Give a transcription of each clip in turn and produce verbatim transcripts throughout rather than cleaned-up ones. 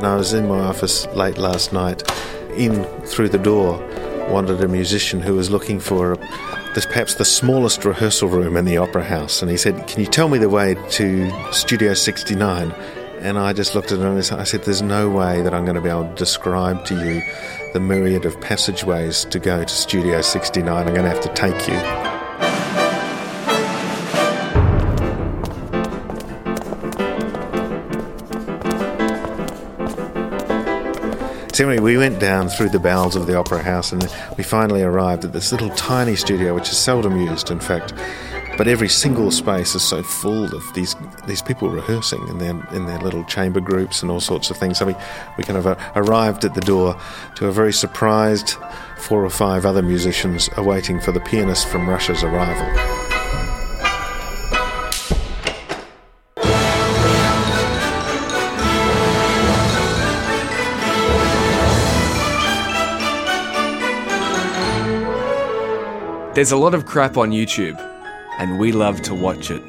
And I was in my office late last night. In through the door wandered a musician who was looking for this, perhaps the smallest rehearsal room in the Opera House. And he said, "Can you tell me the way to Studio sixty-nine?" And I just looked at him and I said, "There's no way that I'm going to be able to describe to you the myriad of passageways to go to Studio sixty-nine. I'm going to have to take you." So anyway, we went down through the bowels of the Opera House and we finally arrived at this little tiny studio, which is seldom used, in fact. But every single space is so full of these these people rehearsing in their in their little chamber groups and all sorts of things. So we, we kind of uh, arrived at the door to a very surprised four or five other musicians awaiting for the pianist from Russia's arrival. There's a lot of crap on YouTube, and we love to watch it.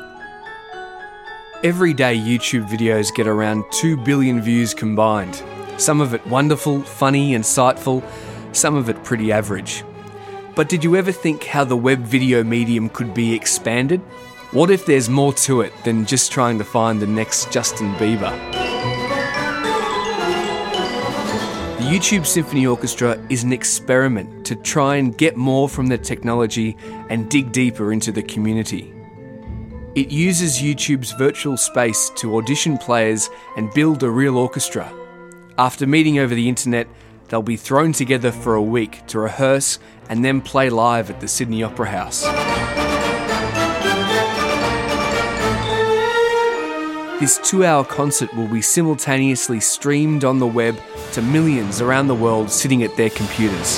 Every day YouTube videos get around two billion views combined. Some of it wonderful, funny, insightful, some of it pretty average. But did you ever think how the web video medium could be expanded? What if there's more to it than just trying to find the next Justin Bieber? The YouTube Symphony Orchestra is an experiment to try and get more from the technology and dig deeper into the community. It uses YouTube's virtual space to audition players and build a real orchestra. After meeting over the internet, they'll be thrown together for a week to rehearse and then play live at the Sydney Opera House. This two-hour concert will be simultaneously streamed on the web to millions around the world sitting at their computers.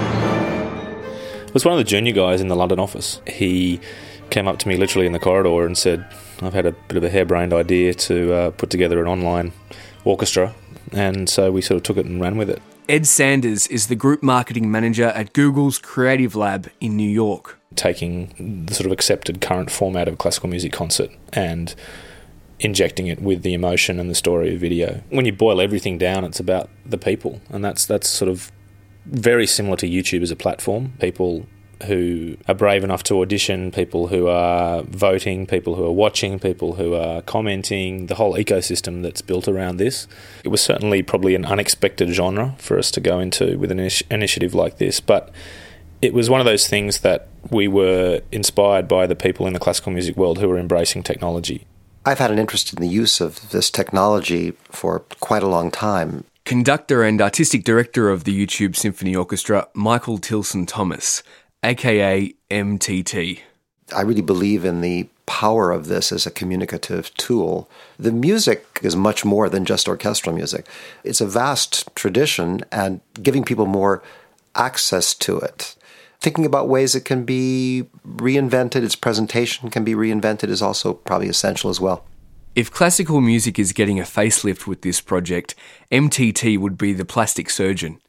It was one of the junior guys in the London office. He came up to me literally in the corridor and said, "I've had a bit of a harebrained idea to uh, put together an online orchestra." And so we sort of took it and ran with it. Ed Sanders is the group marketing manager at Google's Creative Lab in New York. Taking the sort of accepted current format of a classical music concert and injecting it with the emotion and the story of video. When you boil everything down, it's about the people, and that's that's sort of very similar to YouTube as a platform. People who are brave enough to audition, people who are voting, people who are watching, people who are commenting, the whole ecosystem that's built around this. It was certainly probably an unexpected genre for us to go into with an initi- initiative like this, but it was one of those things that we were inspired by the people in the classical music world who were embracing technology. I've had an interest in the use of this technology for quite a long time. Conductor and artistic director of the YouTube Symphony Orchestra, Michael Tilson Thomas, aka M T T. I really believe in the power of this as a communicative tool. The music is much more than just orchestral music. It's a vast tradition, and giving people more access to it. Thinking about ways it can be reinvented, its presentation can be reinvented is also probably essential as well. If classical music is getting a facelift with this project, M T T would be the plastic surgeon.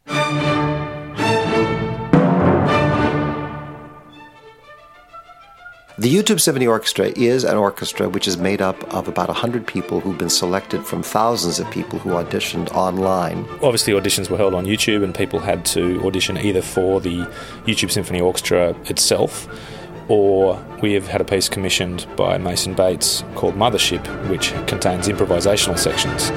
The YouTube Symphony Orchestra is an orchestra which is made up of about one hundred people who've been selected from thousands of people who auditioned online. Obviously, auditions were held on YouTube, and people had to audition either for the YouTube Symphony Orchestra itself, or we have had a piece commissioned by Mason Bates called Mothership, which contains improvisational sections.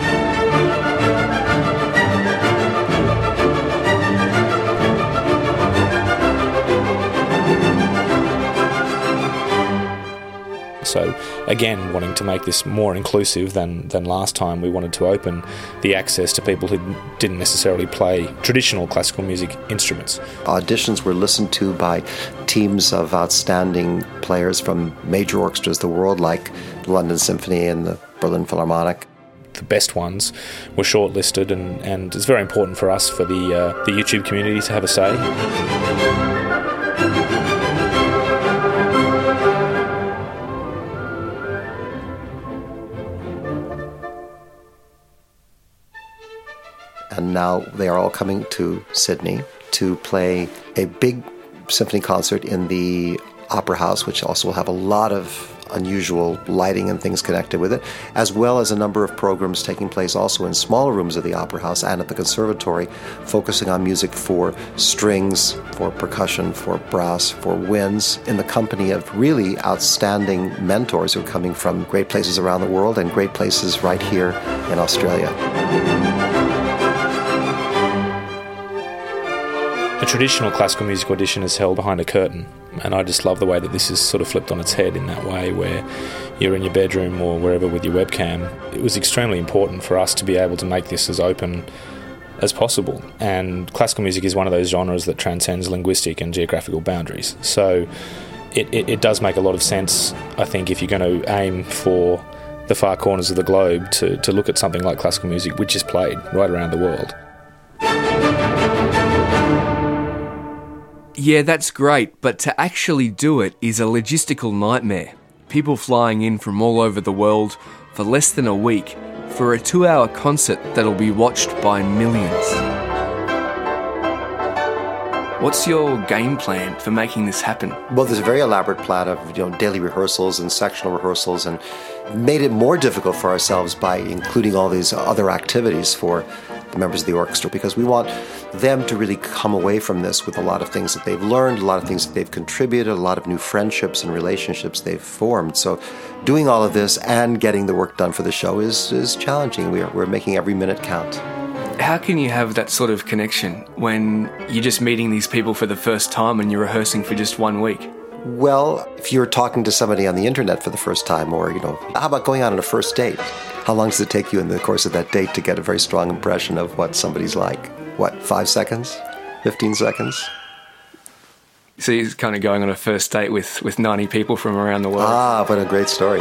So again, wanting to make this more inclusive than, than last time, we wanted to open the access to people who didn't necessarily play traditional classical music instruments. Auditions were listened to by teams of outstanding players from major orchestras of the world, like the London Symphony and the Berlin Philharmonic. The best ones were shortlisted, and, and it's very important for us, for the, uh, the YouTube community, to have a say. And now they are all coming to Sydney to play a big symphony concert in the Opera House, which also will have a lot of unusual lighting and things connected with it, as well as a number of programs taking place also in smaller rooms of the Opera House and at the Conservatory, focusing on music for strings, for percussion, for brass, for winds, in the company of really outstanding mentors who are coming from great places around the world and great places right here in Australia. A traditional classical music audition is held behind a curtain, and I just love the way that this is sort of flipped on its head in that way, where you're in your bedroom or wherever with your webcam. It was extremely important for us to be able to make this as open as possible, and classical music is one of those genres that transcends linguistic and geographical boundaries. So it, it, it does make a lot of sense, I think, if you're going to aim for the far corners of the globe to, to look at something like classical music, which is played right around the world. Yeah, that's great, but to actually do it is a logistical nightmare. People flying in from all over the world for less than a week for a two-hour concert that'll be watched by millions. What's your game plan for making this happen? Well, there's a very elaborate plan of, you know, daily rehearsals and sectional rehearsals, and made it more difficult for ourselves by including all these other activities for the members of the orchestra, because we want them to really come away from this with a lot of things that they've learned, a lot of things that they've contributed, a lot of new friendships and relationships they've formed. So doing all of this and getting the work done for the show is, is challenging. We're, we're making every minute count. How can you have that sort of connection when you're just meeting these people for the first time and you're rehearsing for just one week? Well, if you're talking to somebody on the internet for the first time, or, you know, how about going out on a first date? How long does it take you in the course of that date to get a very strong impression of what somebody's like? What, five seconds? fifteen seconds? So you're kind of going on a first date with, with ninety people from around the world. Ah, what a great story.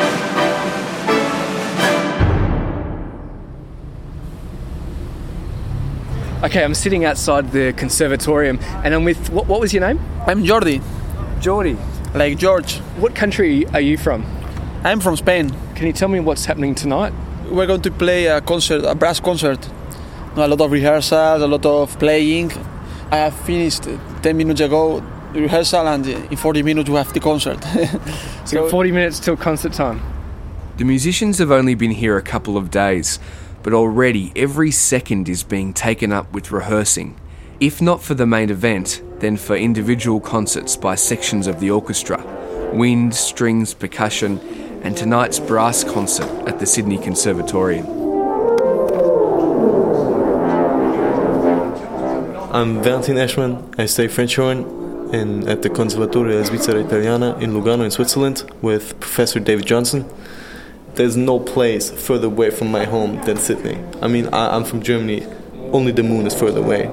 Okay, I'm sitting outside the conservatorium and I'm with, what, what was your name? I'm Jordi, Jordi. like George. What country are you from? I'm from Spain. Can you tell me what's happening tonight? We're going to play a concert, a brass concert. A lot of rehearsals, a lot of playing. I have finished ten minutes ago the rehearsal, and in forty minutes we have the concert. So got forty minutes till concert time. The musicians have only been here a couple of days, but already every second is being taken up with rehearsing. If not for the main event, then for individual concerts by sections of the orchestra. Wind, strings, percussion, and tonight's brass concert at the Sydney Conservatorium. I'm Valentin Eschmann. I study French horn in, at the Conservatorio Svizzera Italiana in Lugano in Switzerland with Professor David Johnson. There's no place further away from my home than Sydney. I mean, I, I'm from Germany. Only the moon is further away.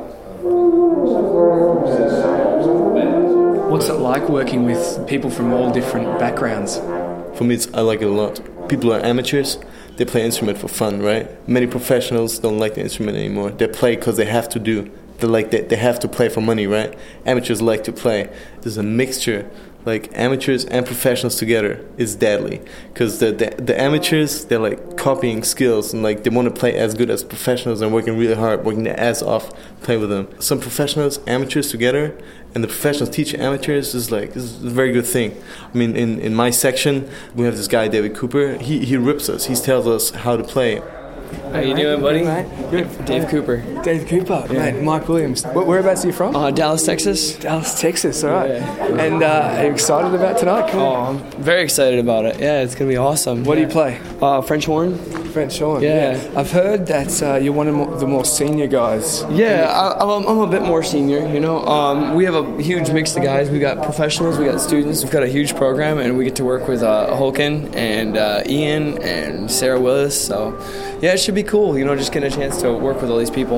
What's it like working with people from all different backgrounds? For me, it's, I like it a lot. People are amateurs. They play instrument for fun, right? Many professionals don't like the instrument anymore. They play because they have to do. They like they, they have to play for money, right? Amateurs like to play. There's a mixture, like amateurs and professionals together is deadly. Because the, the the amateurs, they're like copying skills and like they want to play as good as professionals and working really hard, working their ass off, play with them. Some professionals, amateurs together, and the professionals teach amateurs is like this is a very good thing. I mean, in, in my section, we have this guy David Cooper. He he rips us. He tells us how to play. How you doing, buddy? Mate? Good. Dave Cooper. Dave Cooper, yeah. Mate, Mike Williams. Whereabouts are you from? Uh, Dallas, Texas. Dallas, Texas, all right. Yeah. And uh, are you excited about tonight? Come oh, I'm very excited about it. Yeah, it's going to be awesome. What yeah. do you play? Uh, French horn. French horn, yeah. yeah. I've heard that uh, you're one of the more senior guys. Yeah, I, I'm, I'm a bit more senior, you know. Um, we have a huge mix of guys. We got professionals, we got students. We've got a huge program, and we get to work with uh, Holken and uh, Ian and Sarah Willis. So, yeah, it should be cool, you know, just getting a chance to work with all these people.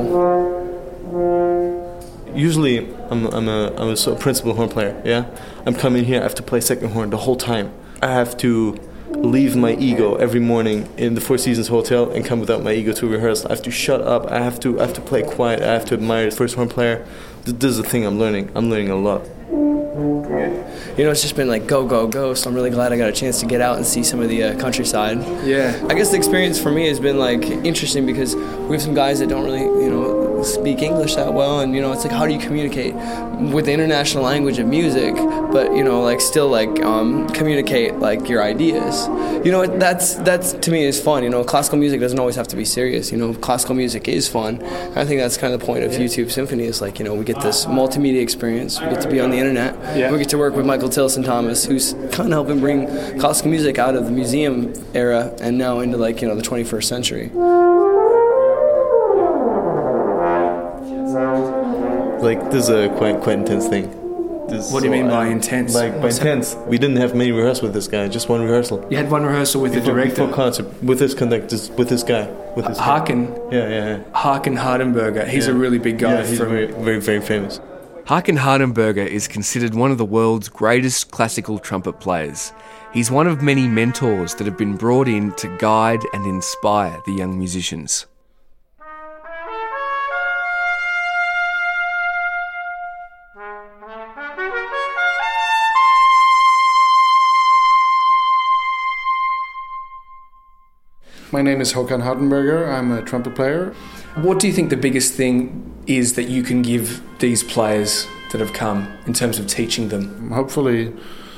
Usually, I'm I'm a I'm a sort of principal horn player. Yeah, I'm coming here. I have to play second horn the whole time. I have to leave my ego every morning in the Four Seasons Hotel and come without my ego to rehearsal. I have to shut up. I have to I have to play quiet. I have to admire the first horn player. This is the thing I'm learning. I'm learning a lot. You know, it's just been like go, go, go, so I'm really glad I got a chance to get out and see some of the uh, countryside. Yeah. I guess the experience for me has been like interesting because we have some guys that don't really, you know, speak English that well, and you know, it's like, how do you communicate with the international language of music, but you know, like still like um, communicate like your ideas. You know, that's that's to me is fun. You know, classical music doesn't always have to be serious. You know, classical music is fun. I think that's kind of the point of YouTube Symphony is like, you know, we get this multimedia experience. We get to be on the internet. Yeah. We get to work with Michael Tilson Thomas, who's kind of helping bring classical music out of the museum era and now into like, you know, the twenty-first century. Like, this is a quite quite intense thing. This, What do you so, mean by um, intense? Like, by intense, we didn't have many rehearsals with this guy, just one rehearsal. You had one rehearsal with the Before, director. before concert, with this conductor, with this guy. With this guy. Haken, Yeah, yeah, yeah. Haken Hardenberger. He's Yeah. a really big guy. Yeah, he's from very, very, very famous. Haken Hardenberger is considered one of the world's greatest classical trumpet players. He's one of many mentors that have been brought in to guide and inspire the young musicians. My name is Håkan Hardenberger. I'm a trumpet player. What do you think the biggest thing is that you can give these players that have come in terms of teaching them? Hopefully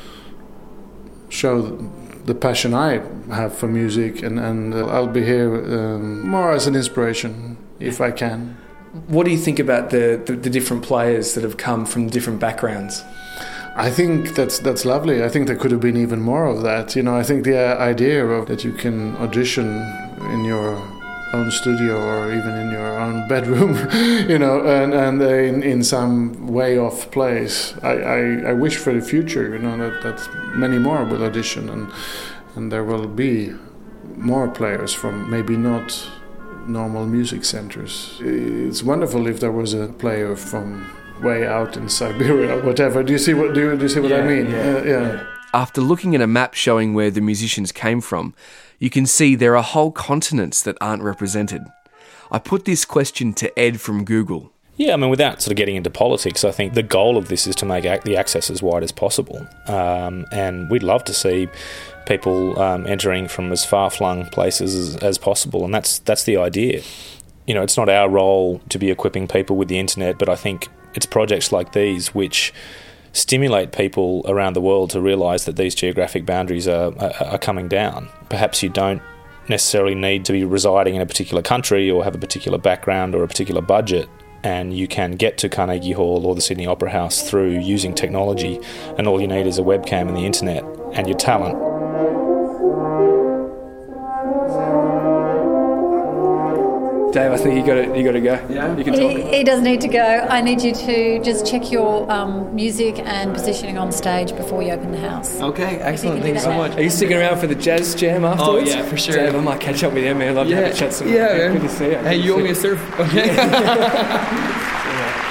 show the passion I have for music, and, and uh, I'll be here um, more as an inspiration if I can. What do you think about the, the, the different players that have come from different backgrounds? I think that's that's lovely. I think there could have been even more of that. You know, I think the uh, idea of that you can audition in your own studio or even in your own bedroom, you know, and and uh, in in some way off place. I, I, I wish for the future, you know, that that many more will audition, and and there will be more players from maybe not normal music centers. It's wonderful if there was a player from way out in Siberia or whatever. Do you see what do you, do you see what Yeah, I mean? yeah, Uh, yeah. After looking at a map showing where the musicians came from, you can see there are whole continents that aren't represented. I put this question to Ed from Google. Yeah, I mean, without sort of getting into politics, I think the goal of this is to make ac- the access as wide as possible. Um, and we'd love to see people um, entering from as far-flung places as, as possible, and that's that's the idea. You know, it's not our role to be equipping people with the internet, but I think it's projects like these which stimulate people around the world to realise that these geographic boundaries are, are, are coming down. Perhaps you don't necessarily need to be residing in a particular country or have a particular background or a particular budget, and you can get to Carnegie Hall or the Sydney Opera House through using technology, and all you need is a webcam and the internet and your talent. Dave, I think you got to you got to go. Yeah? You can He, talk. he does need to go. I need you to just check your um, music and positioning on stage before you open the house. Okay, excellent. If you can Thank you do so that much. now. Are you sticking around for the jazz jam afterwards? Oh, yeah, for sure. Dave, I might catch up with you, man. I'd love to have a chat some. yeah, man. Good to see you. Hey, Good you to owe see me a surf. Okay.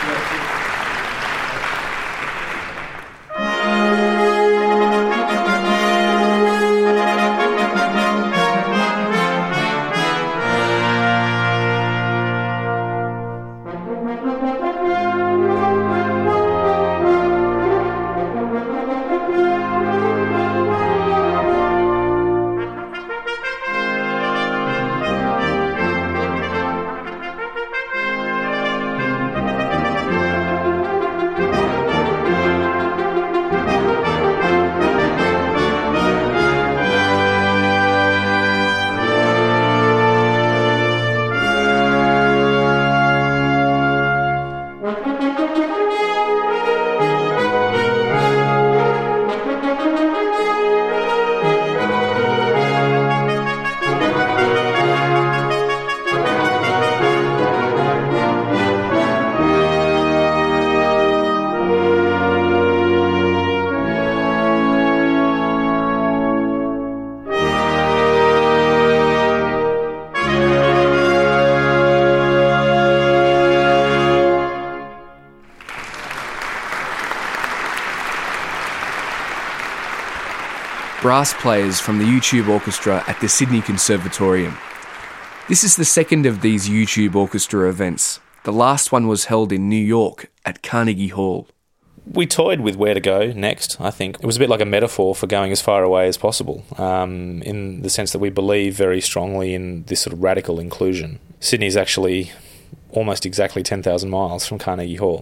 brass players from the YouTube Orchestra at the Sydney Conservatorium. This is the second of these YouTube Orchestra events. The last one was held in New York at Carnegie Hall. We toyed with where to go next, I think. It was a bit like a metaphor for going as far away as possible, um, in the sense that we believe very strongly in this sort of radical inclusion. Sydney's actually almost exactly ten thousand miles from Carnegie Hall.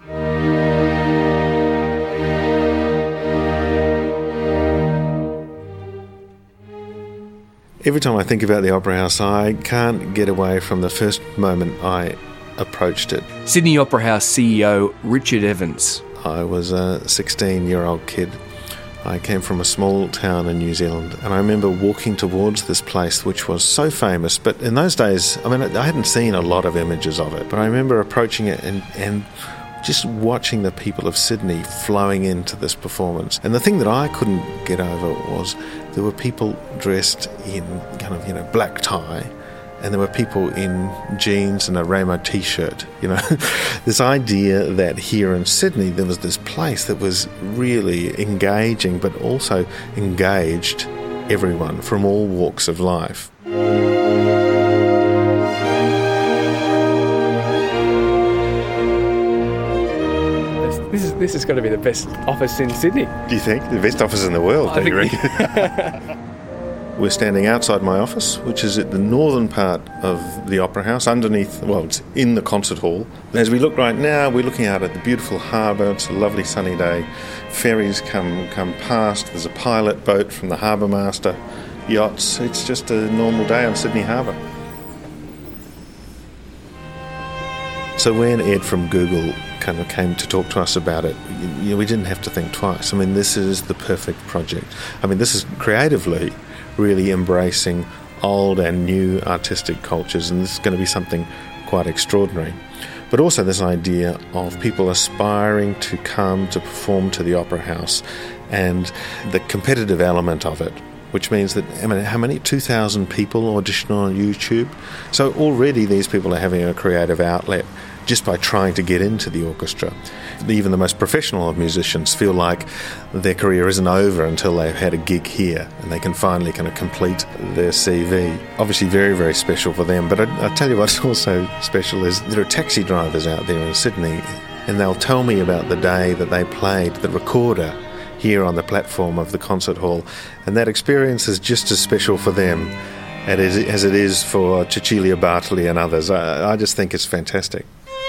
Every time I think about the Opera House, I can't get away from the first moment I approached it. Sydney Opera House C E O Richard Evans. I was a sixteen-year-old kid. I came from a small town in New Zealand, and I remember walking towards this place, which was so famous. But in those days, I mean, I hadn't seen a lot of images of it, but I remember approaching it and, and just watching the people of Sydney flowing into this performance. And the thing that I couldn't get over was there were people dressed in kind of, you know, black tie, and there were people in jeans and a Ramo t-shirt, you know. This idea that here in Sydney there was this place that was really engaging, but also engaged everyone from all walks of life. This is this is going to be the best office in Sydney. Do you think? The best office in the world, I do you reckon? We're standing outside my office, which is at the northern part of the Opera House, underneath, well, it's in the concert hall. As we look right now, we're looking out at the beautiful harbour. It's a lovely sunny day. Ferries come come past. There's a pilot boat from the harbour master, yachts. It's just a normal day on Sydney Harbour. So when Ed from Google kind of came to talk to us about it, you know, we didn't have to think twice. I mean, this is the perfect project. I mean, this is creatively really embracing old and new artistic cultures, and this is going to be something quite extraordinary. But also this idea of people aspiring to come to perform to the Opera House, and the competitive element of it, which means that, I mean, how many? two thousand people audition on YouTube? So already these people are having a creative outlet just by trying to get into the orchestra. Even the most professional of musicians feel like their career isn't over until they've had a gig here and they can finally kind of complete their C V. Obviously very, very special for them. But I, I tell you what's also special is there are taxi drivers out there in Sydney, and they'll tell me about the day that they played the recorder here on the platform of the concert hall, and that experience is just as special for them as it is for Cecilia Bartoli and others. I, I just think it's fantastic.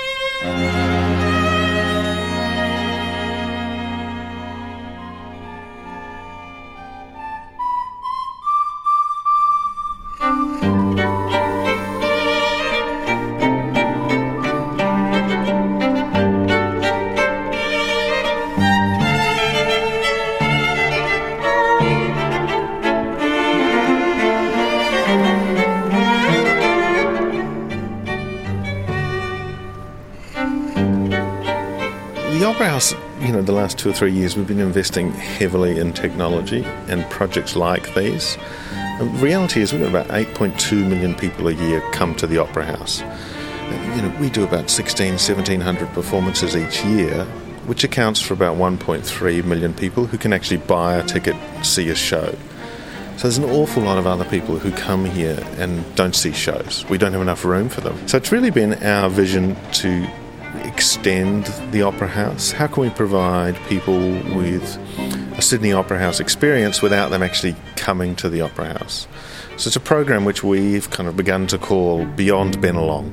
The Opera House, you know, the last two or three years we've been investing heavily in technology and projects like these. The reality is we've got about eight point two million people a year come to the Opera House. You know, we do about sixteen, seventeen hundred performances each year, which accounts for about one point three million people who can actually buy a ticket and see a show. So there's an awful lot of other people who come here and don't see shows. We don't have enough room for them. So it's really been our vision to extend the Opera House. How can we provide people with a Sydney Opera House experience without them actually coming to the Opera House? So it's a program which we've kind of begun to call Beyond Bennelong.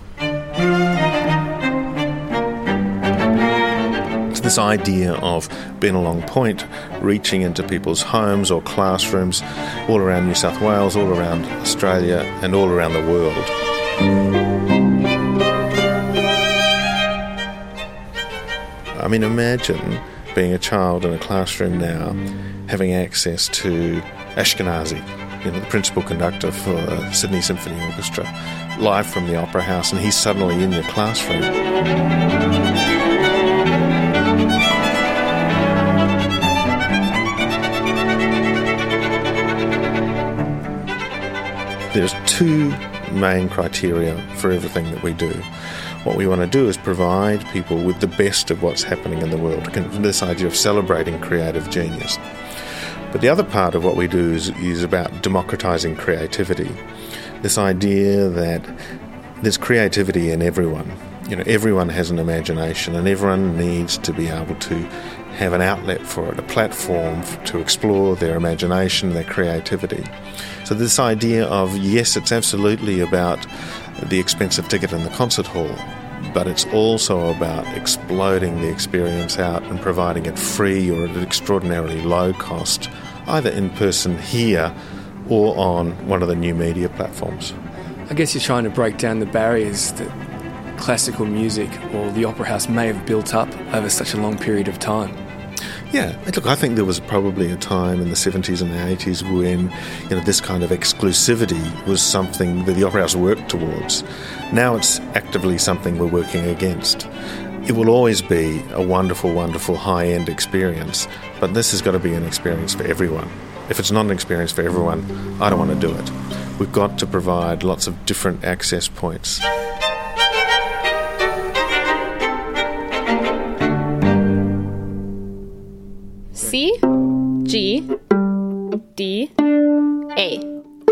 It's this idea of Bennelong Point reaching into people's homes or classrooms all around New South Wales, all around Australia, and all around the world. I mean, imagine being a child in a classroom now, having access to Ashkenazi, you know, the principal conductor for the Sydney Symphony Orchestra, live from the Opera House, and he's suddenly in your classroom. There's two main criteria for everything that we do. What we want to do is provide people with the best of what's happening in the world, this idea of celebrating creative genius. But the other part of what we do is, is about democratising creativity. This idea that there's creativity in everyone. You know, everyone has an imagination, and everyone needs to be able to have an outlet for it, a platform to explore their imagination, their creativity. So this idea of, yes, it's absolutely about the expensive ticket in the concert hall, but it's also about exploding the experience out and providing it free or at an extraordinarily low cost, either in person here or on one of the new media platforms. I guess you're trying to break down the barriers that classical music or the opera house may have built up over such a long period of time. Yeah, look, I think there was probably a time in the seventies and the eighties when, you know, this kind of exclusivity was something that the opera house worked towards. Now it's actively something we're working against. It will always be a wonderful, wonderful high-end experience, but this has got to be an experience for everyone. If it's not an experience for everyone, I don't want to do it. We've got to provide lots of different access points. C, G, D, A.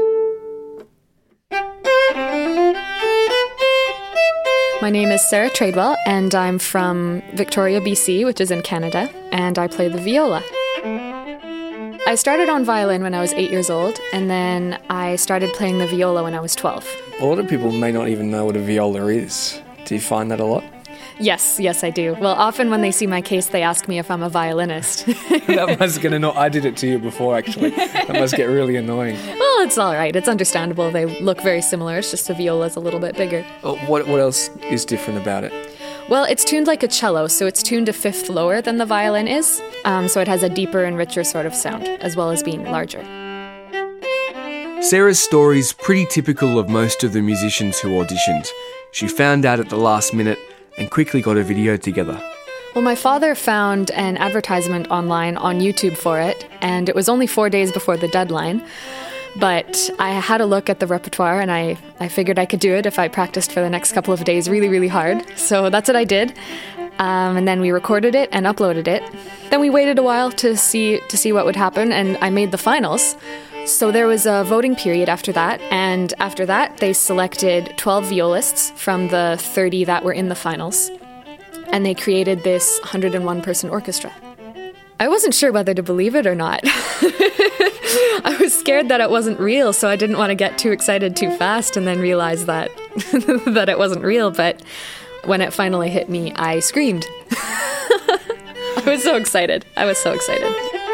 My name is Sarah Tradewell, and I'm from Victoria, B C, which is in Canada, and I play the viola. I started on violin when I was eight years old, and then I started playing the viola when I was twelve. A lot of people may not even know what a viola is. Do you find that a lot? Yes, yes, I do. Well, often when they see my case, they ask me if I'm a violinist. That must get annoying. I did it to you before, actually. That must get really annoying. Well, it's all right. It's understandable. They look very similar. It's just the viola's a little bit bigger. Oh, what, what else is different about it? Well, it's tuned like a cello, so it's tuned a fifth lower than the violin is. Um, so it has a deeper and richer sort of sound, as well as being larger. Sarah's story's pretty typical of most of the musicians who auditioned. She found out at the last minute and quickly got a video together. Well, my father found an advertisement online on YouTube for it, and it was only four days before the deadline. But I had a look at the repertoire, and I, I figured I could do it if I practiced for the next couple of days really, really hard. So that's what I did. Um, and then we recorded it and uploaded it. Then we waited a while to see to see what would happen, and I made the finals. So there was a voting period after that, and after that they selected twelve violists from the thirty that were in the finals, and they created this one hundred and one person orchestra. I wasn't sure whether to believe it or not. I was scared that it wasn't real, so I didn't want to get too excited too fast and then realize that that it wasn't real, but when it finally hit me, I screamed. I was so excited. I was so excited.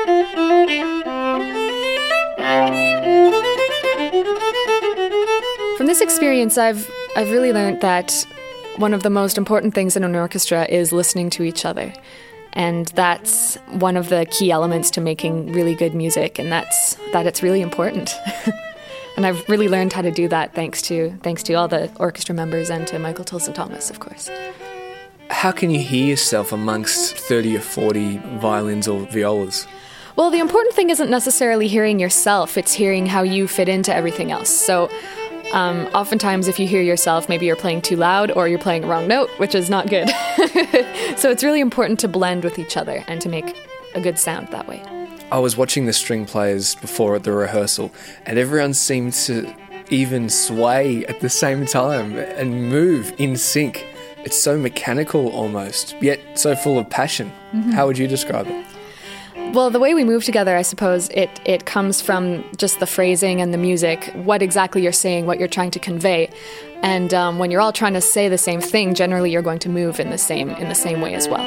From this experience, I've I've really learned that one of the most important things in an orchestra is listening to each other. And that's one of the key elements to making really good music, and that's that it's really important. And I've really learned how to do that thanks to thanks to all the orchestra members and to Michael Tilson Thomas, of course. How can you hear yourself amongst thirty or forty violins or violas? Well, the important thing isn't necessarily hearing yourself, it's hearing how you fit into everything else. So um, oftentimes if you hear yourself, maybe you're playing too loud or you're playing a wrong note, which is not good. So it's really important to blend with each other and to make a good sound that way. I was watching the string players before at the rehearsal, and everyone seemed to even sway at the same time and move in sync. It's so mechanical almost, yet so full of passion. Mm-hmm. How would you describe it? Well, the way we move together, I suppose, it, it comes from just the phrasing and the music, what exactly you're saying, what you're trying to convey. And um, when you're all trying to say the same thing, generally you're going to move in the same in the same way as well.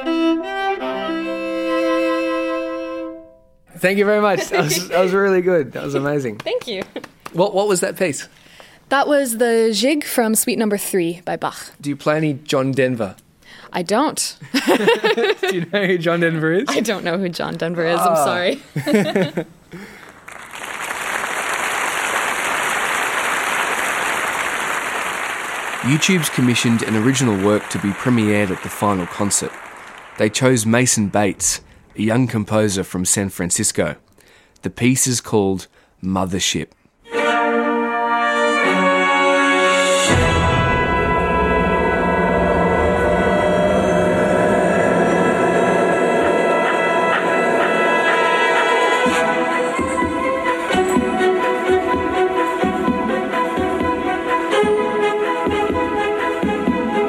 Thank you very much. That was, that was really good. That was amazing. Thank you. What What was that piece? That was the Jig from Suite Number Three by Bach. Do you play any John Denver? I don't. Do you know who John Denver is? I don't know who John Denver is. I'm sorry. YouTube's commissioned an original work to be premiered at the final concert. They chose Mason Bates, a young composer from San Francisco. The piece is called Mothership.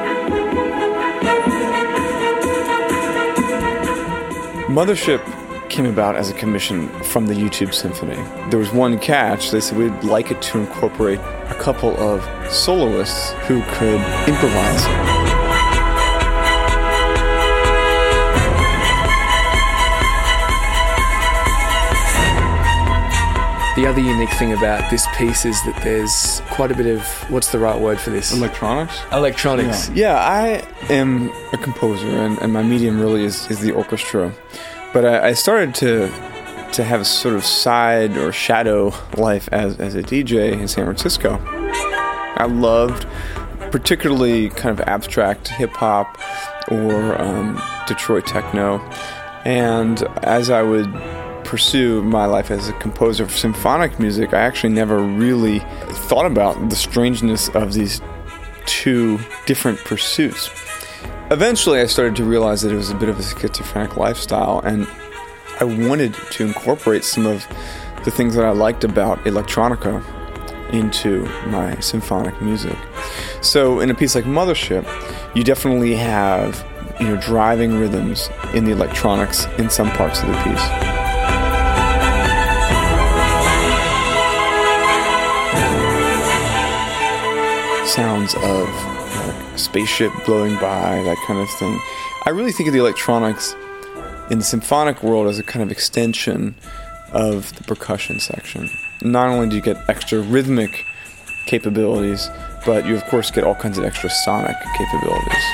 Mothership came about as a commission from the YouTube Symphony. There was one catch. They said we'd like it to incorporate a couple of soloists who could improvise. The other unique thing about this piece is that there's quite a bit of, what's the right word for this? Electronics? Electronics. Yeah, yeah I am a composer, and, and my medium really is, is the orchestra. But I, I started to to have a sort of side or shadow life as, as a D J in San Francisco. I loved particularly kind of abstract hip-hop or um, Detroit techno. And as I would pursue my life as a composer of symphonic music, I actually never really thought about the strangeness of these two different pursuits. Eventually, I started to realize that it was a bit of a schizophrenic lifestyle, and I wanted to incorporate some of the things that I liked about electronica into my symphonic music. So in a piece like Mothership, you definitely have, you know, driving rhythms in the electronics in some parts of the piece. Sounds of like a spaceship blowing by, that kind of thing. I really think of the electronics in the symphonic world as a kind of extension of the percussion section. Not only do you get extra rhythmic capabilities, but you of course get all kinds of extra sonic capabilities.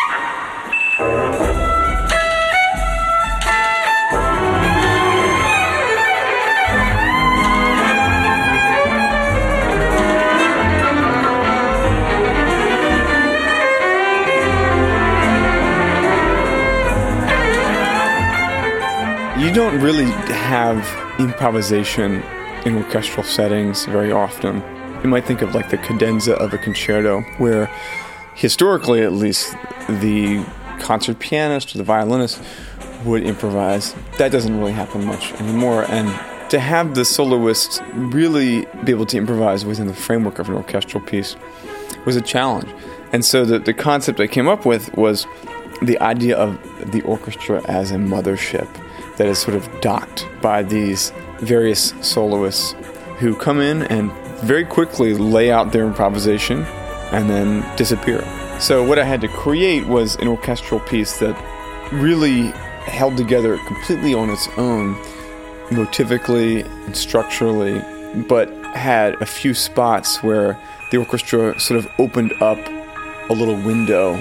You don't really have improvisation in orchestral settings very often. You might think of like the cadenza of a concerto, where historically at least the concert pianist or the violinist would improvise. That doesn't really happen much anymore, and to have the soloist really be able to improvise within the framework of an orchestral piece was a challenge. And so the, the concept I came up with was the idea of the orchestra as a mothership that is sort of docked by these various soloists who come in and very quickly lay out their improvisation and then disappear. So what I had to create was an orchestral piece that really held together completely on its own, motivically and structurally, but had a few spots where the orchestra sort of opened up a little window.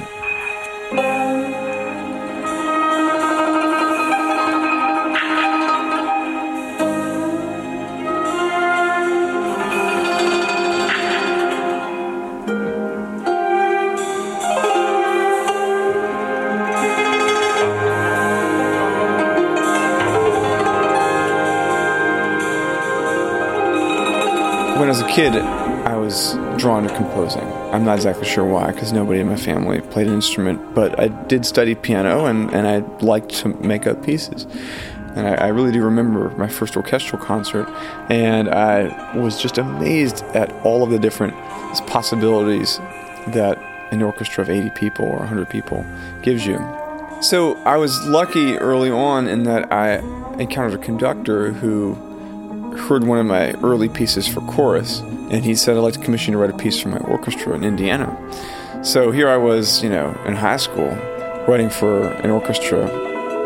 When I was a kid, I was drawn to composing. I'm not exactly sure why, because nobody in my family played an instrument, but I did study piano, and, and I liked to make up pieces. And I, I really do remember my first orchestral concert, and I was just amazed at all of the different possibilities that an orchestra of eighty people or one hundred people gives you. So I was lucky early on in that I encountered a conductor who heard one of my early pieces for chorus, and he said, I'd like to commission you to write a piece for my orchestra in Indiana. So here I was, you know, in high school, writing for an orchestra.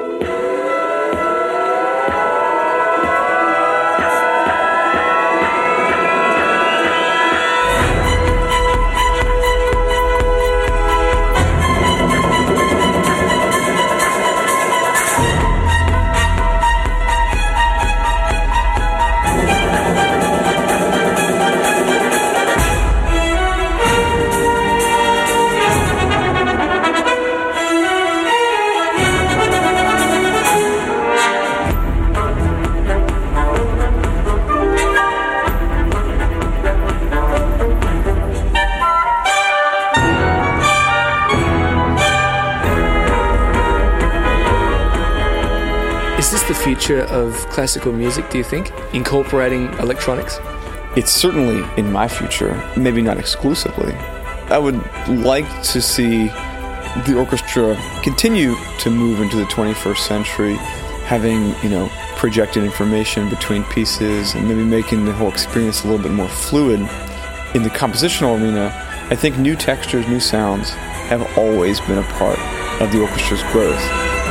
Is this the future of classical music, do you think? Incorporating electronics? It's certainly in my future, maybe not exclusively. I would like to see the orchestra continue to move into the twenty-first century, having, you know, projecting information between pieces and maybe making the whole experience a little bit more fluid. In the compositional arena, I think new textures, new sounds have always been a part of the orchestra's growth.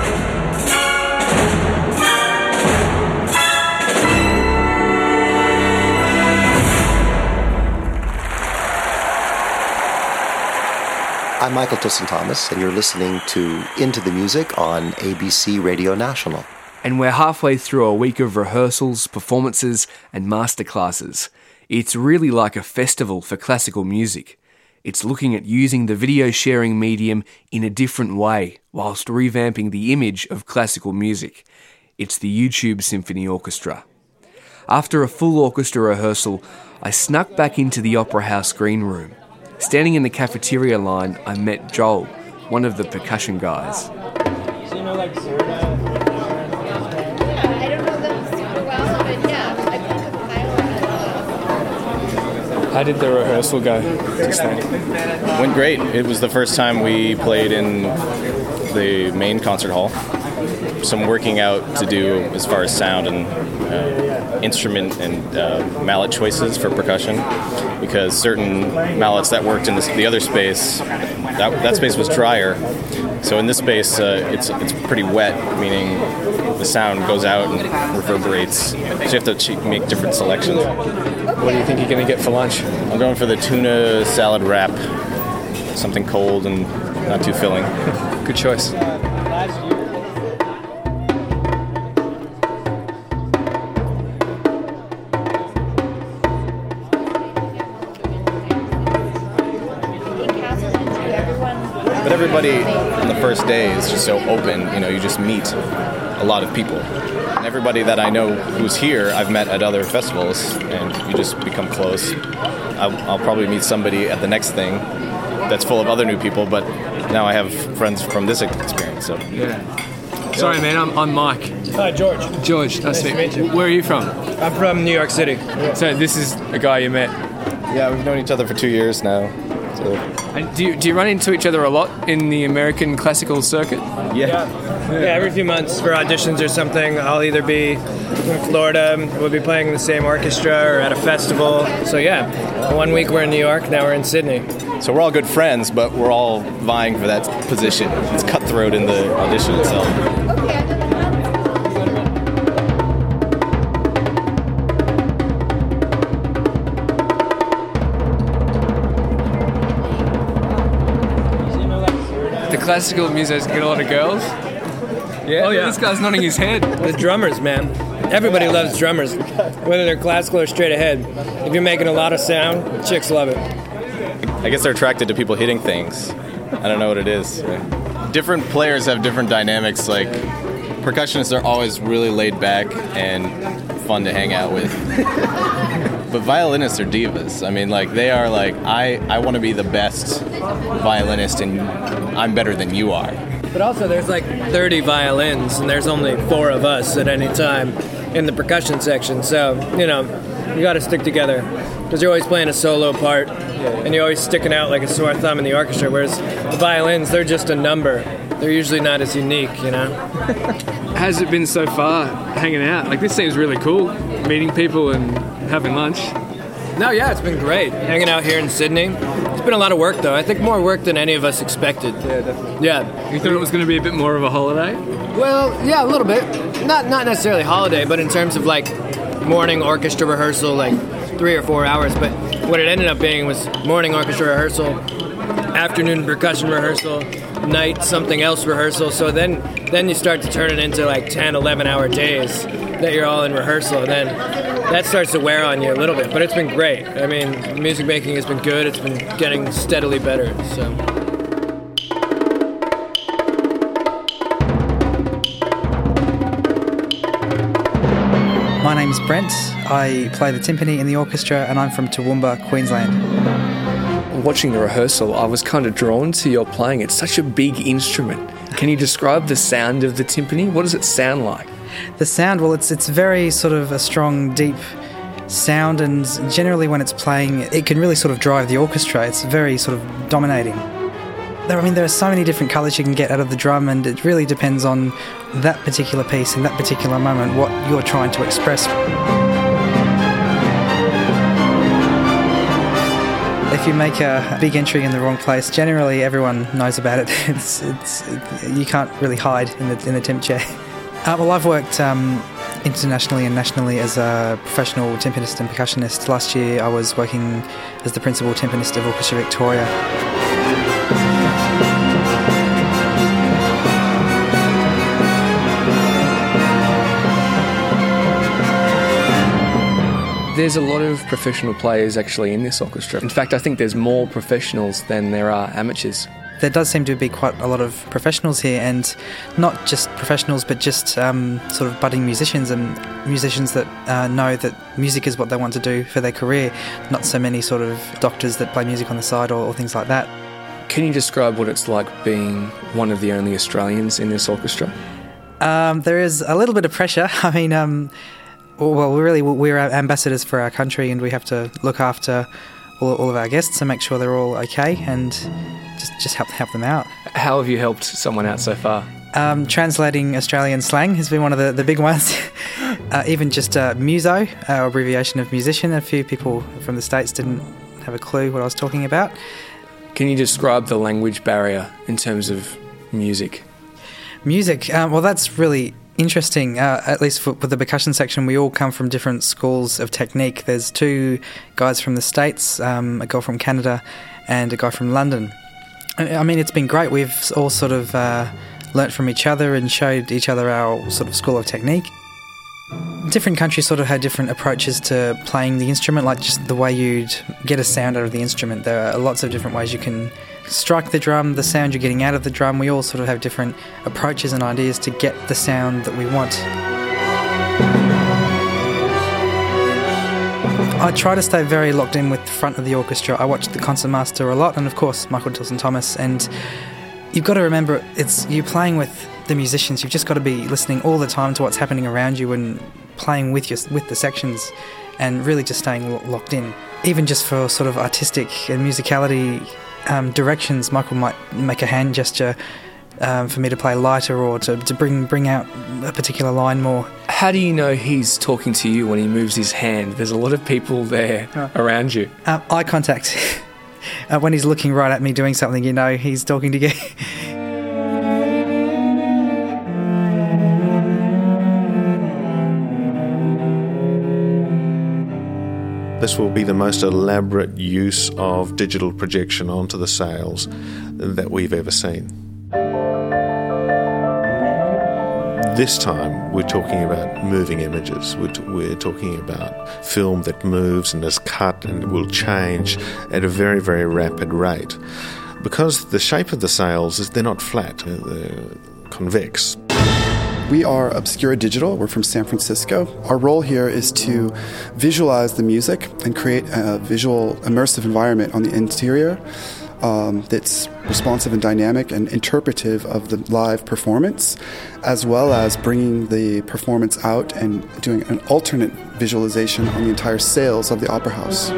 I'm Michael Tilson Thomas, and you're listening to Into the Music on A B C Radio National. And we're halfway through a week of rehearsals, performances, and masterclasses. It's really like a festival for classical music. It's looking at using the video sharing medium in a different way, whilst revamping the image of classical music. It's the YouTube Symphony Orchestra. After a full orchestra rehearsal, I snuck back into the Opera House green room. Standing in the cafeteria line, I met Joel, one of the percussion guys. So you know, like Sarah? Yeah, I don't know them super well, but yeah, I played with Kyle. How did the rehearsal go just then? Went great. It was the first time we played in the main concert hall. Some working out to do as far as sound and uh, instrument and uh, mallet choices for percussion, because certain mallets that worked in this, the other space, that, that space was drier. So in this space, uh, it's it's pretty wet, meaning the sound goes out and reverberates. So you have to ch- make different selections. What do you think you're going to get for lunch? I'm going for the tuna salad wrap, something cold and not too filling. Good choice. But everybody on the first day is just so open, you know, you just meet a lot of people. And everybody that I know who's here, I've met at other festivals, and you just become close. I'll, I'll probably meet somebody at the next thing that's full of other new people, but now I have friends from this experience. So yeah. Sorry, man, I'm, I'm Mike. Hi, George. George, nice, nice to meet you. Where are you from? I'm from New York City. So this is a guy you met? Yeah, we've known each other for two years now. So. And do you, do you run into each other a lot in the American classical circuit? Yeah. Yeah, yeah every few months for auditions or something, I'll either be in Florida, we'll be playing the same orchestra, or at a festival. So yeah, one week we're in New York, now we're in Sydney. So we're all good friends, but we're all vying for that position. It's cutthroat in the audition itself. Okay. Classical musicians get a lot of girls. Yeah. Oh yeah. This guy's nodding his head. The drummers, man. Everybody loves drummers, whether they're classical or straight ahead. If you're making a lot of sound, chicks love it. I guess they're attracted to people hitting things. I don't know what it is. Different players have different dynamics. Like percussionists are always really laid back and fun to hang out with. But violinists are divas. I mean, like, they are like, I, I want to be the best violinist, and I'm better than you are. But also, there's like thirty violins, and there's only four of us at any time in the percussion section. So, you know, you got to stick together, because you're always playing a solo part, and you're always sticking out like a sore thumb in the orchestra, whereas the violins, they're just a number. They're usually not as unique, you know? How's it been so far, hanging out? Like, this seems really cool, meeting people and having lunch. No, yeah, it's been great. Hanging out here in Sydney. It's been a lot of work, though. I think more work than any of us expected. Yeah, definitely. Yeah. You thought it was going to be a bit more of a holiday? Well, yeah, a little bit. Not not necessarily holiday, but in terms of, like, morning orchestra rehearsal, like, three or four hours. But what it ended up being was morning orchestra rehearsal, afternoon percussion rehearsal, night something else rehearsal. So then then you start to turn it into, like, ten, eleven-hour days that you're all in rehearsal, and then that starts to wear on you a little bit, but it's been great. I mean, music making has been good. It's been getting steadily better, so. My name's Brent. I play the timpani in the orchestra, and I'm from Toowoomba, Queensland. Watching the rehearsal, I was kind of drawn to your playing. It's such a big instrument. Can you describe the sound of the timpani? What does it sound like? The sound, well, it's it's very sort of a strong, deep sound, and generally when it's playing, it can really sort of drive the orchestra. It's very sort of dominating. There, I mean, there are so many different colours you can get out of the drum, and it really depends on that particular piece in that particular moment, what you're trying to express. If you make a big entry in the wrong place, generally everyone knows about it. It's, it's, it, you can't really hide in the, in the temp chair. Uh, well, I've worked um, internationally and nationally as a professional timpanist and percussionist. Last year I was working as the principal timpanist of Orchestra Victoria. There's a lot of professional players actually in this orchestra. In fact, I think there's more professionals than there are amateurs. There does seem to be quite a lot of professionals here, and not just professionals, but just um, sort of budding musicians and musicians that uh, know that music is what they want to do for their career, not so many sort of doctors that play music on the side or, or things like that. Can you describe what it's like being one of the only Australians in this orchestra? Um, there is a little bit of pressure. I mean, um, well, we're really we're ambassadors for our country, and we have to look after all, all of our guests and make sure they're all okay, and just just help help them out. How have you helped someone out so far? Um, translating Australian slang has been one of the, the big ones. uh, even just uh, muso, our abbreviation of musician. A few people from the States didn't have a clue what I was talking about. Can you describe the language barrier in terms of music? Music, um, well, that's really interesting. Uh, at least for, for the percussion section, we all come from different schools of technique. There's two guys from the States, um, a girl from Canada and a guy from London. I mean, it's been great. We've all sort of uh, learnt from each other and showed each other our sort of school of technique. Different countries sort of had different approaches to playing the instrument, like just the way you'd get a sound out of the instrument. There are lots of different ways you can strike the drum, the sound you're getting out of the drum. We all sort of have different approaches and ideas to get the sound that we want. I try to stay very locked in with the front of the orchestra. I watch the concertmaster a lot, and of course Michael Tilson-Thomas, and you've got to remember it's you're playing with the musicians. You've just got to be listening all the time to what's happening around you and playing with your, with the sections, and really just staying lo- locked in. Even just for sort of artistic and musicality um, directions, Michael might make a hand gesture um, for me to play lighter, or to, to bring bring out a particular line more. How do you know he's talking to you when he moves his hand? There's a lot of people there oh. around you. Uh, eye contact. uh, when he's looking right at me doing something, you know he's talking to you. This will be the most elaborate use of digital projection onto the sails that we've ever seen. This time we're talking about moving images. We're, t- we're talking about film that moves and is cut and will change at a very, very rapid rate. Because the shape of the sails is they're not flat, they're convex. We are Obscura Digital. We're from San Francisco. Our role here is to visualize the music and create a visual immersive environment on the interior um, that's responsive and dynamic and interpretive of the live performance, as well as bringing the performance out and doing an alternate visualization on the entire sails of the opera house.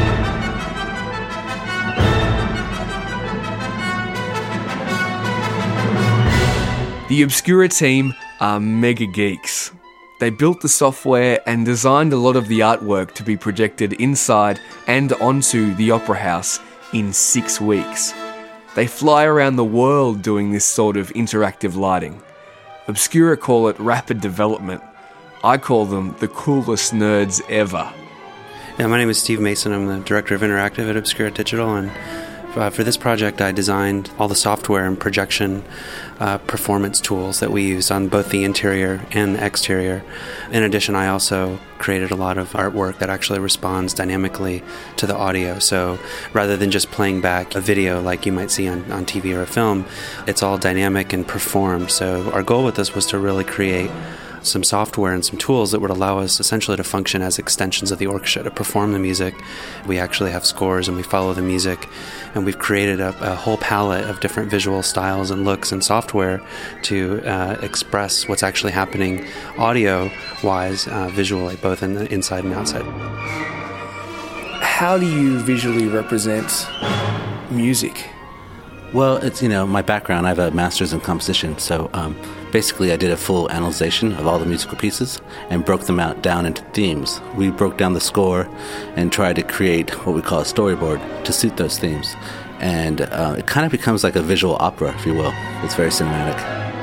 The Obscura team are mega geeks. They built the software and designed a lot of the artwork to be projected inside and onto the Opera House in six weeks. They fly around the world doing this sort of interactive lighting. Obscura call it rapid development. I call them the coolest nerds ever. Yeah, my name is Steve Mason. I'm the Director of Interactive at Obscura Digital, and Uh, for this project, I designed all the software and projection uh, performance tools that we use on both the interior and the exterior. In addition, I also created a lot of artwork that actually responds dynamically to the audio. So rather than just playing back a video like you might see on, on T V or a film, it's all dynamic and performed. So our goal with this was to really create some software and some tools that would allow us essentially to function as extensions of the orchestra, to perform the music. We actually have scores and we follow the music, and we've created a, a whole palette of different visual styles and looks and software to uh, express what's actually happening audio-wise, uh, visually, both in the inside and outside. How do you visually represent music? Well, it's, you know, my background, I have a master's in composition, so um, basically I did a full analyzation of all the musical pieces and broke them out down into themes. We broke down the score and tried to create what we call a storyboard to suit those themes. And uh, it kind of becomes like a visual opera, if you will. It's very cinematic.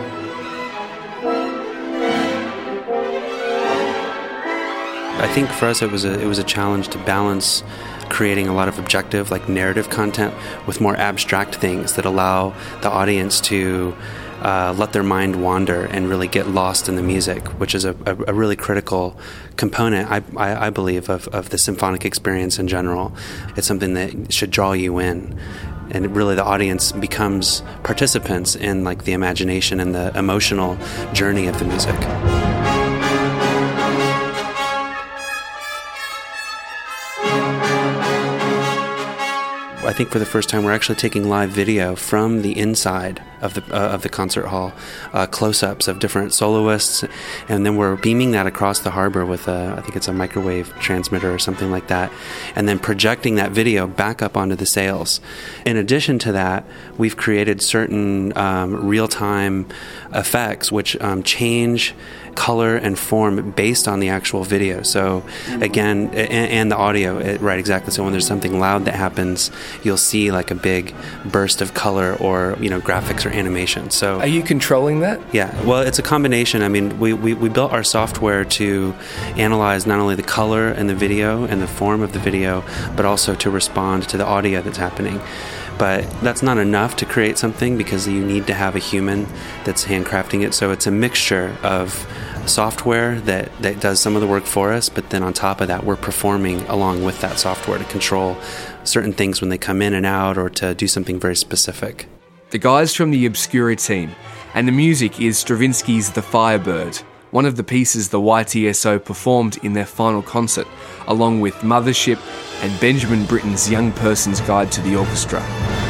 I think for us it was a it was a challenge to balance creating a lot of objective, like narrative content, with more abstract things that allow the audience to uh, let their mind wander and really get lost in the music, which is a, a, a really critical component, I, I, I believe, of, of the symphonic experience in general. It's something that should draw you in. And really the audience becomes participants in like the imagination and the emotional journey of the music. I think for the first time we're actually taking live video from the inside of the uh, of the concert hall, uh, close-ups of different soloists, and then we're beaming that across the harbor with a, I think it's a microwave transmitter or something like that, and then projecting that video back up onto the sails. In addition to that, we've created certain um, real-time effects which um, change color and form based on the actual video. So again, and, and the audio, it, right, exactly. So when there's something loud that happens, you'll see like a big burst of color or, you know, graphics or animation. So are you controlling that? Yeah, well, it's a combination. I mean, we, we, we built our software to analyze not only the color and the video and the form of the video, but also to respond to the audio that's happening. But that's not enough to create something because you need to have a human that's handcrafting it. So it's a mixture of software that, that does some of the work for us, but then on top of that, we're performing along with that software to control certain things when they come in and out or to do something very specific. The guys from the Obscura team, and the music is Stravinsky's The Firebird, one of the pieces the Y T S O performed in their final concert, along with Mothership and Benjamin Britten's Young Person's Guide to the Orchestra.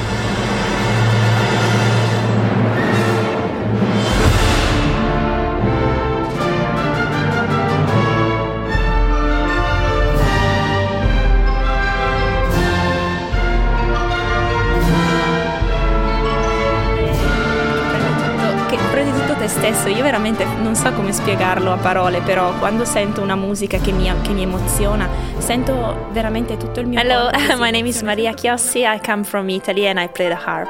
Stesso, io veramente non so come spiegarlo a parole, però quando sento una musica che mi, che mi emoziona, sento veramente tutto il mio Hello, my name is Maria Chiossi, I come from Italy and I play the harp.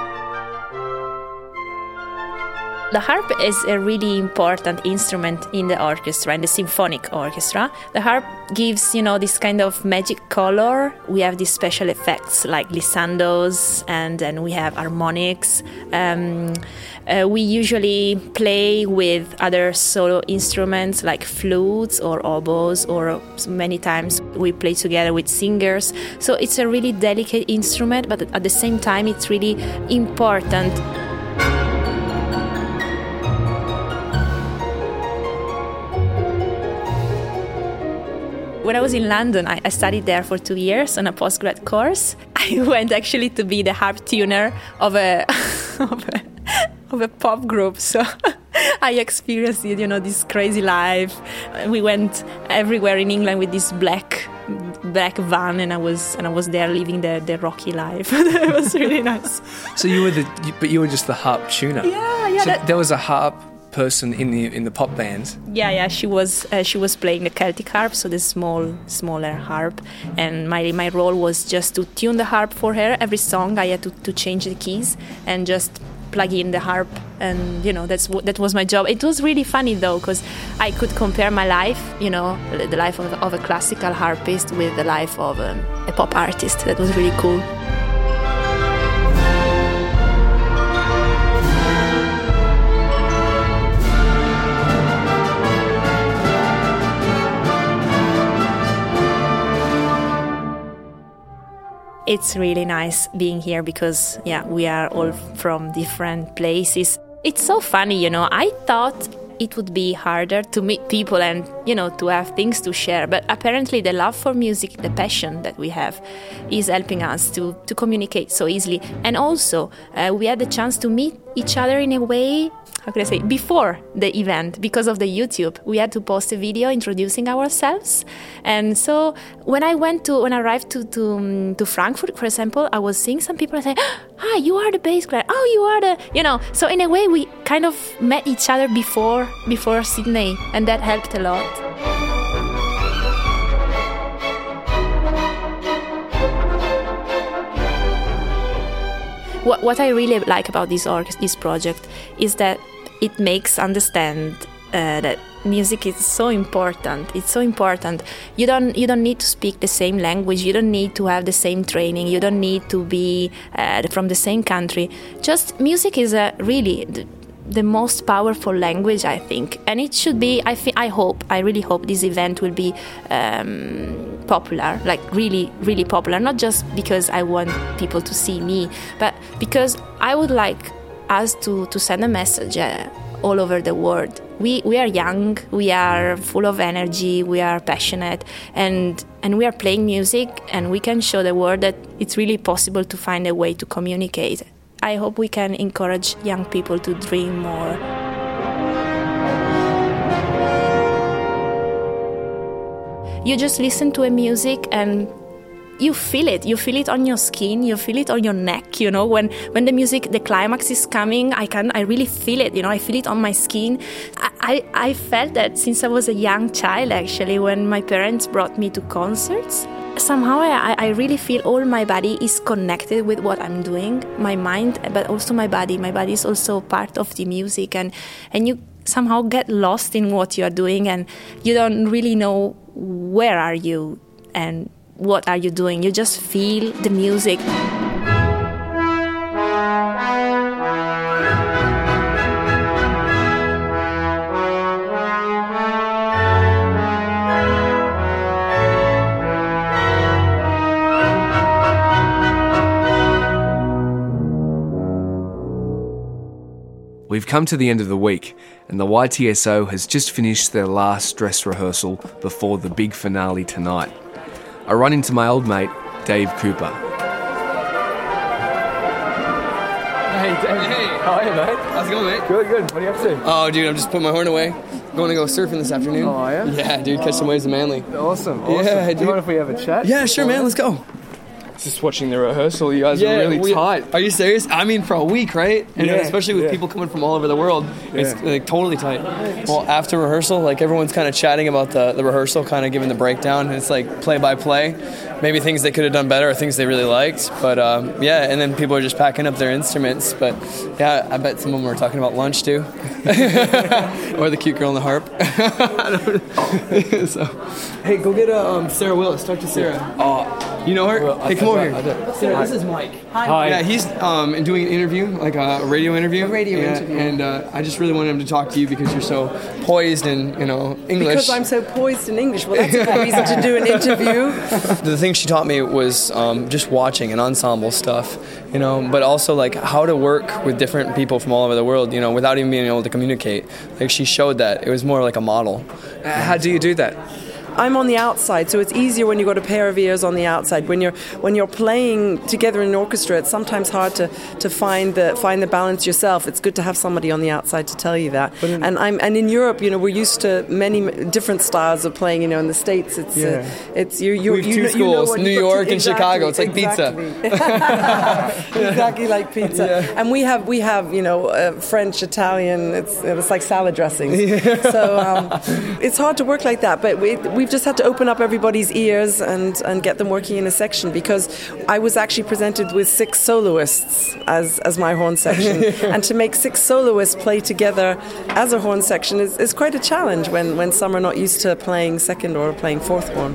The harp is a really important instrument in the orchestra, in the symphonic orchestra. The harp gives, you know, this kind of magic color. We have these special effects like glissandos, and then we have harmonics. Um, uh, we usually play with other solo instruments like flutes or oboes, or many times we play together with singers. So it's a really delicate instrument, but at the same time it's really important. When I was in London, I, I studied there for two years on a postgrad course. I went actually to be the harp tuner of a of a, of a pop group. So I experienced it, you know, this crazy life. We went everywhere in England with this black black van, and I was and I was there living the, the rocky life. It was really nice. So you were the, but you were just the harp tuner. Yeah, yeah. So that, there was a harp person in the in the pop band. Yeah, yeah. She was uh, she was playing the Celtic harp, so the small, smaller harp. And my my role was just to tune the harp for her. Every song I had to, to change the keys and just plug in the harp, and you know that's what that was my job. It was really funny though, because I could compare my life, you know, the life of, of a classical harpist with the life of a, a pop artist. That was really cool. It's really nice being here because, yeah, we are all from different places. It's so funny, you know, I thought it would be harder to meet people and, you know, to have things to share. But apparently the love for music, the passion that we have, is helping us to, to communicate so easily. And also, uh, we had the chance to meet each other in a way, how could I say, before the event, because of the YouTube. We had to post a video introducing ourselves. And so when I went to, when I arrived to, to, um, to Frankfurt, for example, I was seeing some people say, ah, you are the bass player. Oh, you are the, you know. So in a way, we kind of met each other before before Sydney, and that helped a lot. What what I really like about this org- this project is that it makes understand uh, that music is so important. It's so important. You don't you don't need to speak the same language. You don't need to have the same training. You don't need to be uh, from the same country. Just music is a really the, the most powerful language, I think, and it should be. I th- I hope. I really hope this event will be um, popular, like really, really popular. Not just because I want people to see me, but because I would like us to to send a message uh, all over the world. We we are young, we are full of energy, we are passionate, and and we are playing music, and we can show the world that it's really possible to find a way to communicate. I hope we can encourage young people to dream more. You just listen to a music and you feel it. You feel it on your skin. You feel it on your neck. You know, when when the music, the climax is coming, I can, I really feel it. You know, I feel it on my skin. I, I, I felt that since I was a young child, actually, when my parents brought me to concerts. Somehow I, I really feel all my body is connected with what I'm doing, my mind, but also my body. My body is also part of the music, and, and you somehow get lost in what you're doing, and you don't really know where are you and what are you doing. You just feel the music. We've come to the end of the week, and the Y T S O has just finished their last dress rehearsal before the big finale tonight. I run into my old mate, Dave Cooper. Hey, Dave. Hey. How are you, mate? How's it going, mate? Good, good. What are you up to? Oh, dude, I'm just putting my horn away. Going to go surfing this afternoon. Oh, are you? Yeah, dude, catch some waves in Manly. Awesome, awesome. Yeah, Do you mind if we have a chat? Yeah, sure, man. Let's go. Just watching the rehearsal, you guys yeah, are really we, tight. Are you serious? I mean, for a week, right? And yeah, especially with yeah. people coming from all over the world, it's Yeah. like totally tight. Well, after rehearsal, like everyone's kind of chatting about the, the rehearsal, kind of giving the breakdown. And it's like play by play, maybe things they could have done better or things they really liked. But um, yeah, and then people are just packing up their instruments. But yeah, I bet some of them were talking about lunch too, or the cute girl on the harp. So, hey, go get a um, Sarah Willis. Talk to Sarah. Oh, you know her? Well, hey, I- come I- over I here. do. Sarah, Hi. this is Mike. Hi. Yeah, he's um, doing an interview, like a radio interview. A radio Yeah, interview. And uh, I just really wanted him to talk to you because you're so poised and, you know, English. Because I'm so poised in English. Well, that's a good reason to do an interview. The thing she taught me was um, just watching and ensemble stuff, you know, but also like how to work with different people from all over the world, you know, without even being able to communicate. Like she showed that. It was more like a model. Uh, how do you do that? I'm on the outside, so it's easier when you've got a pair of ears on the outside. When you're when you're playing together in an orchestra, it's sometimes hard to, to find the find the balance yourself. It's good to have somebody on the outside to tell you that. In, and I'm and in Europe, you know, we're used to many different styles of playing. You know, in the States, it's Yeah. uh, it's you you We have you two know, you know schools, what New you've got York to, and Chicago. It's like pizza. exactly. Exactly like pizza. Yeah. And we have we have you know uh, French, Italian. It's it's like salad dressings. So um, it's hard to work like that. But we we've just had to open up everybody's ears and, and get them working in a section, because I was actually presented with six soloists as, as my horn section. And to make six soloists play together as a horn section is, is quite a challenge when, when some are not used to playing second or playing fourth horn.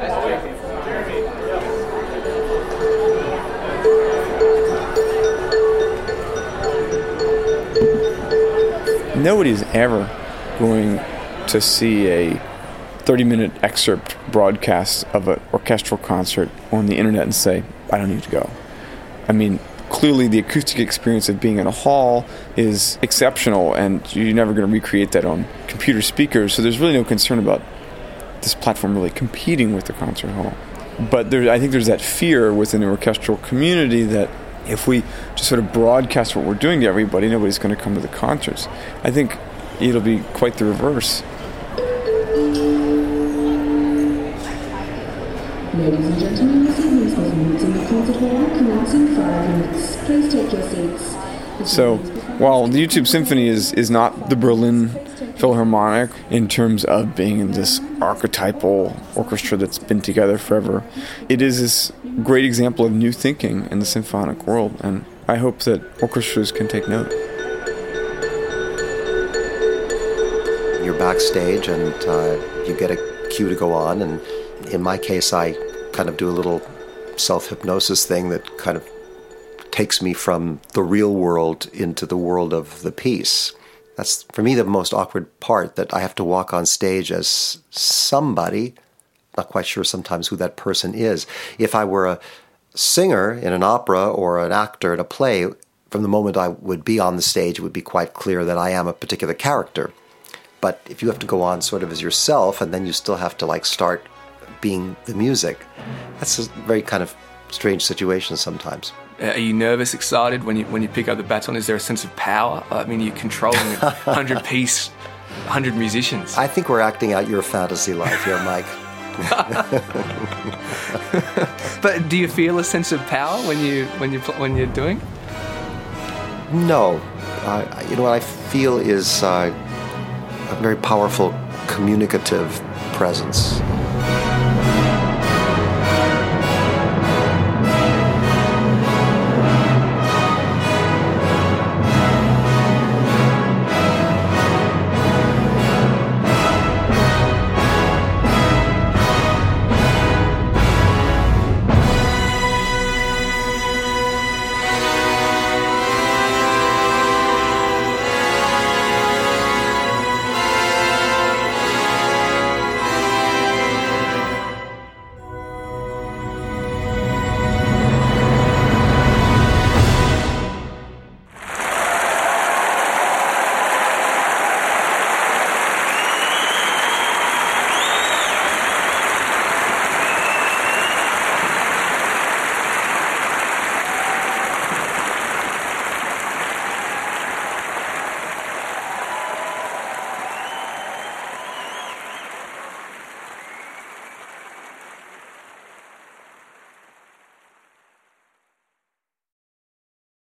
Nobody's ever going to see a thirty-minute excerpt broadcast of an orchestral concert on the internet and say, I don't need to go. I mean, clearly the acoustic experience of being in a hall is exceptional, and you're never going to recreate that on computer speakers, so there's really no concern about this platform really competing with the concert hall. But there, I think there's that fear within the orchestral community that if we just sort of broadcast what we're doing to everybody, nobody's going to come to the concerts. I think it'll be quite the reverse. Ladies and gentlemen, this evening's performance in the concert hall commences in five minutes. Please take your seats. So, while the YouTube Symphony is, is not the Berlin Philharmonic in terms of being this archetypal orchestra that's been together forever, it is this great example of new thinking in the symphonic world, and I hope that orchestras can take note. You're backstage and uh, you get a cue to go on, and in my case I kind of do a little self-hypnosis thing that kind of takes me from the real world into the world of the piece. That's, for me, the most awkward part, that I have to walk on stage as somebody, not quite sure sometimes who that person is. If I were a singer in an opera or an actor in a play, from the moment I would be on the stage, it would be quite clear that I am a particular character. But if you have to go on sort of as yourself, and then you still have to like start being the music, that's a very kind of strange situation sometimes. Are you nervous, excited when you when you pick up the baton? Is there a sense of power? I mean, you're controlling a hundred-piece, hundred musicians. I think we're acting out your fantasy life here, Mike. But do you feel a sense of power when you when you when you're doing? No, uh, you know what I feel is uh, a very powerful communicative presence.